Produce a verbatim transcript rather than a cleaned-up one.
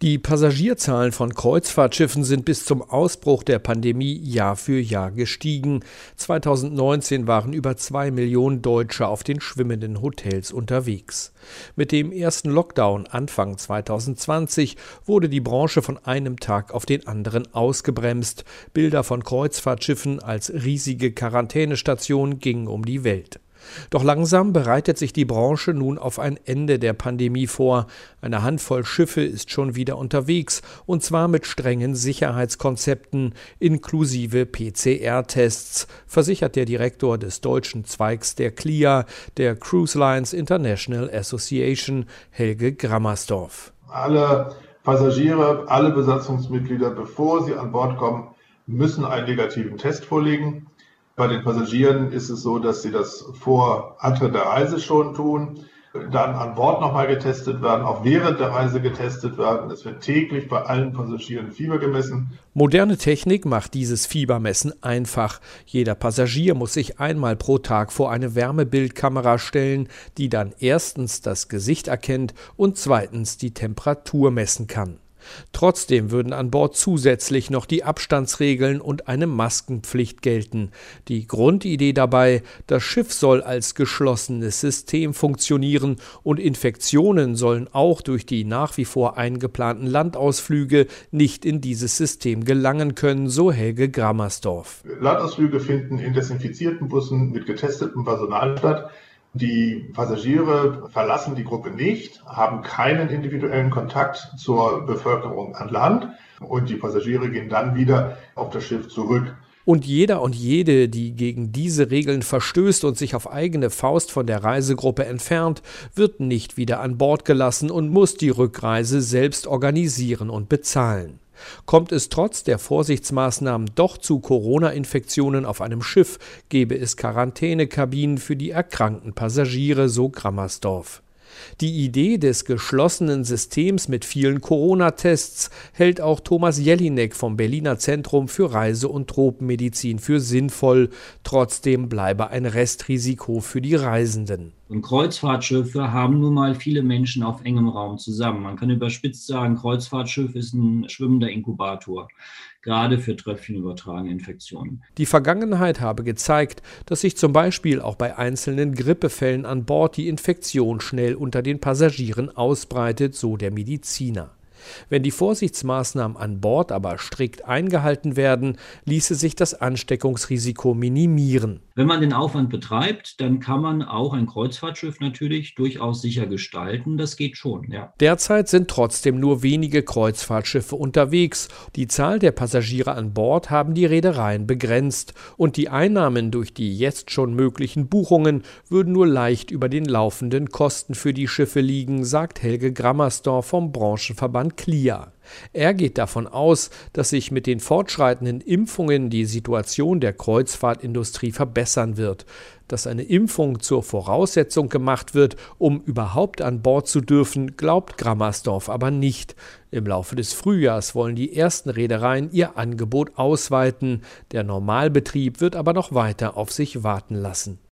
Die Passagierzahlen von Kreuzfahrtschiffen sind bis zum Ausbruch der Pandemie Jahr für Jahr gestiegen. zweitausendneunzehn waren über zwei Millionen Deutsche auf den schwimmenden Hotels unterwegs. Mit dem ersten Lockdown Anfang zweitausendzwanzig wurde die Branche von einem Tag auf den anderen ausgebremst. Bilder von Kreuzfahrtschiffen als riesige Quarantänestationen gingen um die Welt. Doch langsam bereitet sich die Branche nun auf ein Ende der Pandemie vor. Eine Handvoll Schiffe ist schon wieder unterwegs, und zwar mit strengen Sicherheitskonzepten inklusive P C R-Tests, versichert der Direktor des deutschen Zweigs der C L I A, der Cruise Lines International Association, Helge Grammersdorf. Alle Passagiere, alle Besatzungsmitglieder, bevor sie an Bord kommen, müssen einen negativen Test vorlegen. Bei den Passagieren ist es so, dass sie das vor Antritt der Reise schon tun, dann an Bord nochmal getestet werden, auch während der Reise getestet werden. Es wird täglich bei allen Passagieren Fieber gemessen. Moderne Technik macht dieses Fiebermessen einfach. Jeder Passagier muss sich einmal pro Tag vor eine Wärmebildkamera stellen, die dann erstens das Gesicht erkennt und zweitens die Temperatur messen kann. Trotzdem würden an Bord zusätzlich noch die Abstandsregeln und eine Maskenpflicht gelten. Die Grundidee dabei: Das Schiff soll als geschlossenes System funktionieren und Infektionen sollen auch durch die nach wie vor eingeplanten Landausflüge nicht in dieses System gelangen können, so Helge Grammersdorf. Landausflüge finden in desinfizierten Bussen mit getestetem Personal statt. Die Passagiere verlassen die Gruppe nicht, haben keinen individuellen Kontakt zur Bevölkerung an Land und die Passagiere gehen dann wieder auf das Schiff zurück. Und jeder und jede, die gegen diese Regeln verstößt und sich auf eigene Faust von der Reisegruppe entfernt, wird nicht wieder an Bord gelassen und muss die Rückreise selbst organisieren und bezahlen. Kommt es trotz der Vorsichtsmaßnahmen doch zu Corona-Infektionen auf einem Schiff, gebe es Quarantänekabinen für die erkrankten Passagiere, so Grammersdorf. Die Idee des geschlossenen Systems mit vielen Corona-Tests hält auch Thomas Jelinek vom Berliner Zentrum für Reise- und Tropenmedizin für sinnvoll. Trotzdem bleibe ein Restrisiko für die Reisenden. Und Kreuzfahrtschiffe haben nun mal viele Menschen auf engem Raum zusammen. Man kann überspitzt sagen, Kreuzfahrtschiff ist ein schwimmender Inkubator, gerade für tröpfchenübertragene Infektionen. Die Vergangenheit habe gezeigt, dass sich zum Beispiel auch bei einzelnen Grippefällen an Bord die Infektion schnell unter den Passagieren ausbreitet, so der Mediziner. Wenn die Vorsichtsmaßnahmen an Bord aber strikt eingehalten werden, ließe sich das Ansteckungsrisiko minimieren. Wenn man den Aufwand betreibt, dann kann man auch ein Kreuzfahrtschiff natürlich durchaus sicher gestalten. Das geht schon, ja. Derzeit sind trotzdem nur wenige Kreuzfahrtschiffe unterwegs. Die Zahl der Passagiere an Bord haben die Reedereien begrenzt. Und die Einnahmen durch die jetzt schon möglichen Buchungen würden nur leicht über den laufenden Kosten für die Schiffe liegen, sagt Helge Grammersdorf vom Branchenverband C L I A. Er geht davon aus, dass sich mit den fortschreitenden Impfungen die Situation der Kreuzfahrtindustrie verbessern wird. Dass eine Impfung zur Voraussetzung gemacht wird, um überhaupt an Bord zu dürfen, glaubt Grammersdorf aber nicht. Im Laufe des Frühjahrs wollen die ersten Reedereien ihr Angebot ausweiten. Der Normalbetrieb wird aber noch weiter auf sich warten lassen.